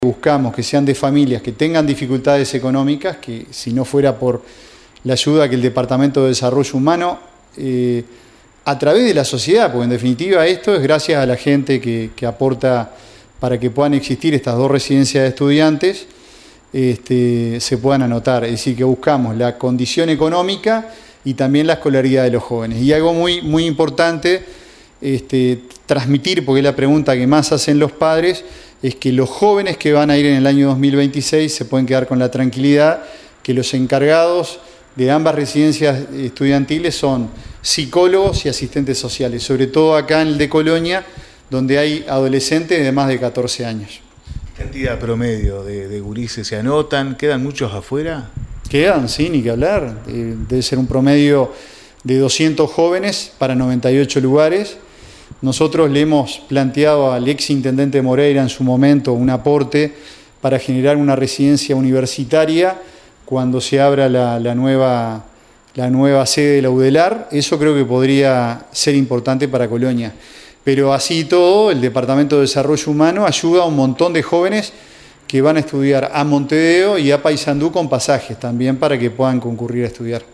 Buscamos que sean de familias que tengan dificultades económicas, que si no fuera por la ayuda que el Departamento de Desarrollo Humano, a través de la sociedad, porque en definitiva esto es gracias a la gente que aporta para que puedan existir estas 2 residencias de estudiantes, se puedan anotar. Es decir, que buscamos la condición económica y también la escolaridad de los jóvenes. Y algo muy, muy importante, transmitir, porque es la pregunta que más hacen los padres, es que los jóvenes que van a ir en el año 2026 se pueden quedar con la tranquilidad que los encargados de ambas residencias estudiantiles son psicólogos y asistentes sociales, sobre todo acá en el de Colonia, donde hay adolescentes de más de 14 años. ¿Qué cantidad promedio de gurises se anotan? ¿Quedan muchos afuera? Quedan, sí, ni que hablar. Debe ser un promedio de 200 jóvenes para 98 lugares. Nosotros le hemos planteado al exintendente Moreira en su momento un aporte para generar una residencia universitaria cuando se abra la nueva sede de la UDELAR. Eso creo que podría ser importante para Colonia. Pero así todo, el Departamento de Desarrollo Humano ayuda a un montón de jóvenes que van a estudiar a Montevideo y a Paysandú con pasajes también para que puedan concurrir a estudiar.